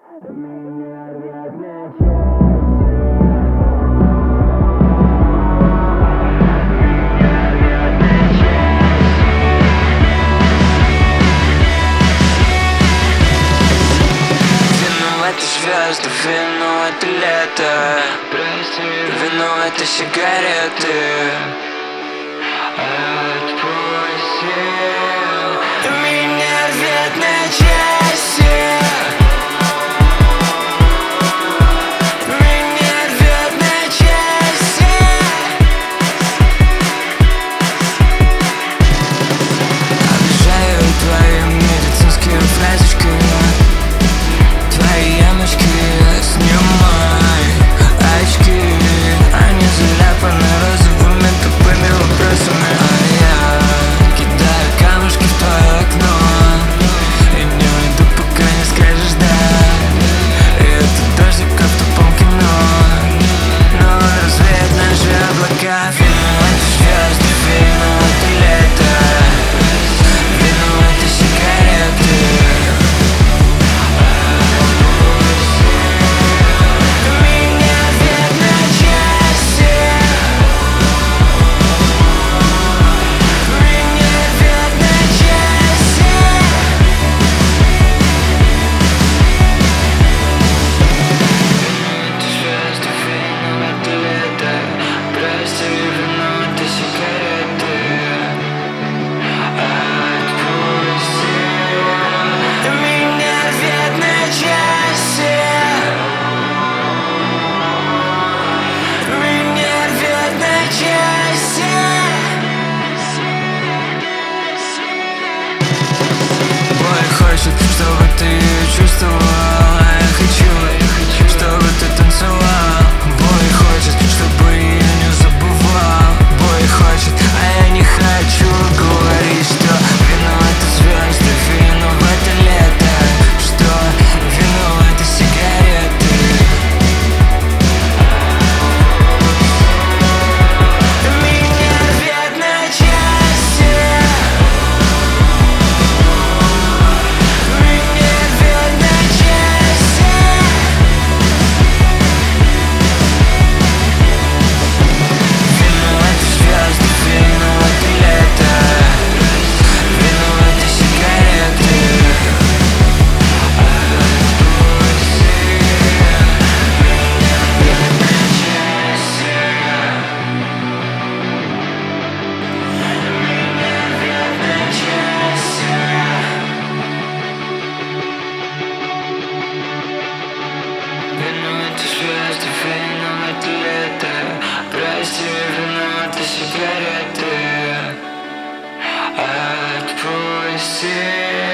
Звезды, вино — это лето, вино — это сигареты. Отпусти, меня рвет на части. Меня рвет на части. Обижаю твои медицинские фразочки. Твои ямочки снимай, очки, они заляпаны розовыми тупыми вопросами. А я кидаю камушки в твое окно и не уйду, пока не скажешь да. И это дождик, как в тупом кино, но он развеет наши облака. Вино — это звезды, вино — это лето, вино — это сигареты. Хочет, чтобы ты ее чувствовал, а я хочу, чтобы ты танцевал. Бой хочет, чтобы ее не забывал. Бой хочет, а я не хочу говорить, что вино — это звезды, вино — это лето, что вино — это сигареты. Меня рвет на части. Прости, вино — это сигареты. Отпусти.